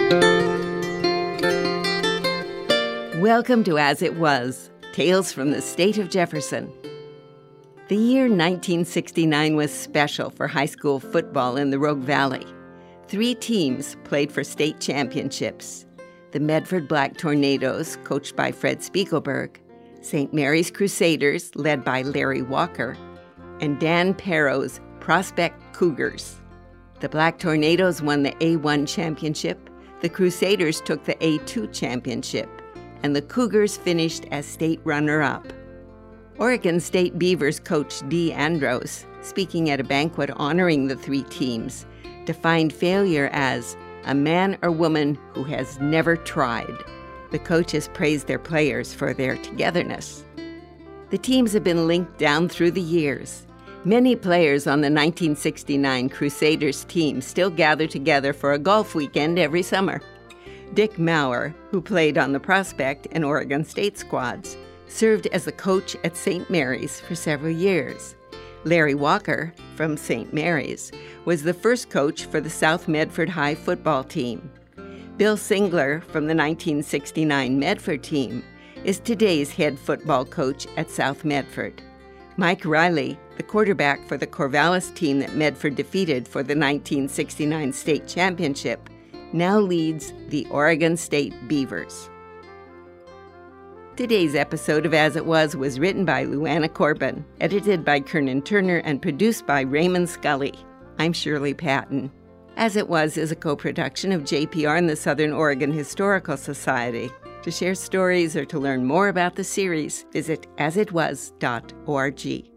Welcome to As It Was, Tales from the State of Jefferson. The year 1969 was special for high school football in the Rogue Valley. 3 teams played for state championships. The Medford Black Tornadoes, coached by Fred Spiegelberg, St. Mary's Crusaders, led by Larry Walker, and Dan Perro's Prospect Cougars. The Black Tornadoes won the A1 championship, the Crusaders took the A2 championship, and the Cougars finished as state runner-up. Oregon State Beavers coach Dee Andros, speaking at a banquet honoring the 3 teams, defined failure as a man or woman who has never tried. The coaches praised their players for their togetherness. The teams have been linked down through the years. Many players on the 1969 Crusaders team still gather together for a golf weekend every summer. Dick Maurer, who played on the Prospect and Oregon State squads, served as the coach at St. Mary's for several years. Larry Walker, from St. Mary's, was the first coach for the South Medford High football team. Bill Singler, from the 1969 Medford team, is today's head football coach at South Medford. Mike Riley, the quarterback for the Corvallis team that Medford defeated for the 1969 state championship, now leads the Oregon State Beavers. Today's episode of As It Was written by Luana Corbin, edited by Kernan Turner, and produced by Raymond Scully. I'm Shirley Patton. As It Was is a co-production of JPR and the Southern Oregon Historical Society. To share stories or to learn more about the series, visit asitwas.org.